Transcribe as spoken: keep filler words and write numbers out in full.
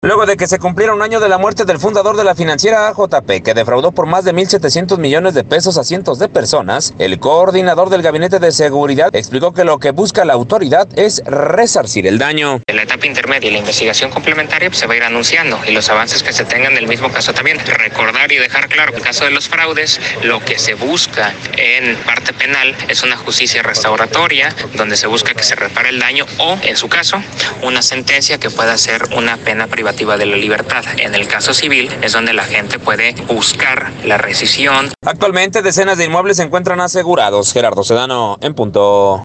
Luego de que se cumpliera un año de la muerte del fundador de la financiera A J P, que defraudó por más de mil setecientos millones de pesos a cientos de personas, el coordinador del Gabinete de Seguridad explicó que lo que busca la autoridad es resarcir el daño. En la etapa intermedia y la investigación complementaria pues, se va a ir anunciando y los avances que se tengan del mismo caso también. Recordar y dejar claro que en el caso de los fraudes, lo que se busca en parte penal es una justicia restauratoria, donde se busca que se repare el daño o, en su caso, una sentencia que pueda ser una pena privativa de la libertad. En el caso civil es donde la gente puede buscar la rescisión. Actualmente decenas de inmuebles se encuentran asegurados. Gerardo Sedano, en punto.